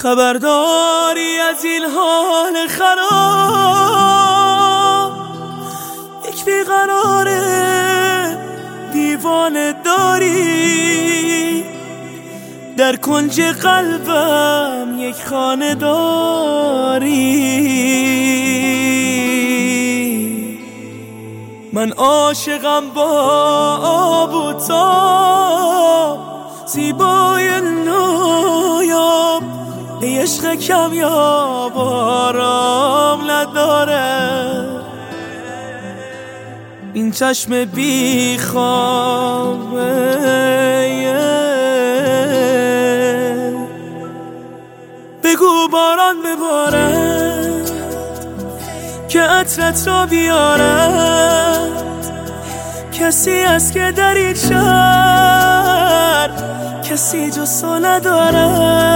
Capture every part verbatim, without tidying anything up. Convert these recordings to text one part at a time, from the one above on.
خبرداری از این حال خراب، یک بیقراره دیوانه داری، در کنج قلبم یک خانه داری. من عاشقم با آب و تاب، زیبای نایاب، ای عشق کمیاب آرام نداره. این چشم بی خوابه بگو باران ببارد که عطرت را بیارد. کسی است که در این شهر کسی جز تو نداره،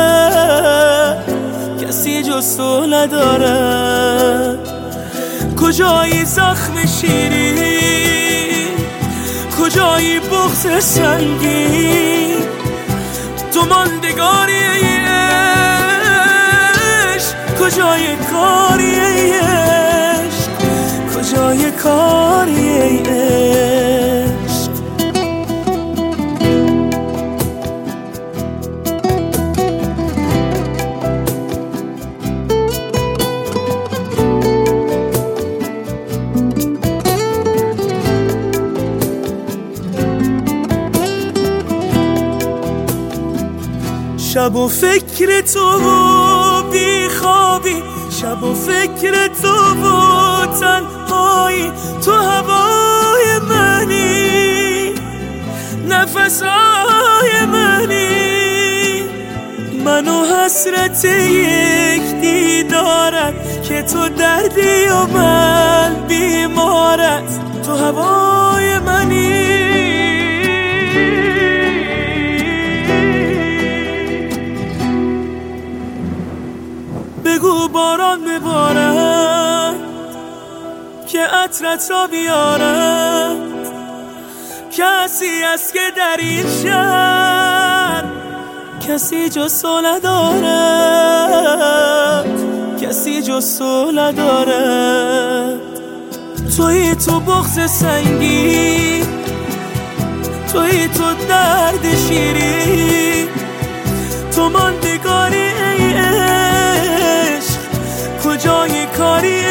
کسی جز تو نداره. کجایی زخم شیرین، کجایی بغض سنگین، تو ماندگاری عشق، کجای کاری عشق، کجای کاری عشق. شب و فکر تو و بی خوابی، شب و فکر تو و تنهایی، تو هوای منی، نفسهای منی، من و حسرت یک دیدارت که تو دردی و من بیمارت، تو هوای منی. بگو باران ببارد که عطرت را بیارد. کسی است که در این شهر کسی جز تو ندارد، کسی جز تو ندارد. تویی تو بغض سنگین، تویی تو درد شیرین، تو ماندگاری ای عشق، کجای کاری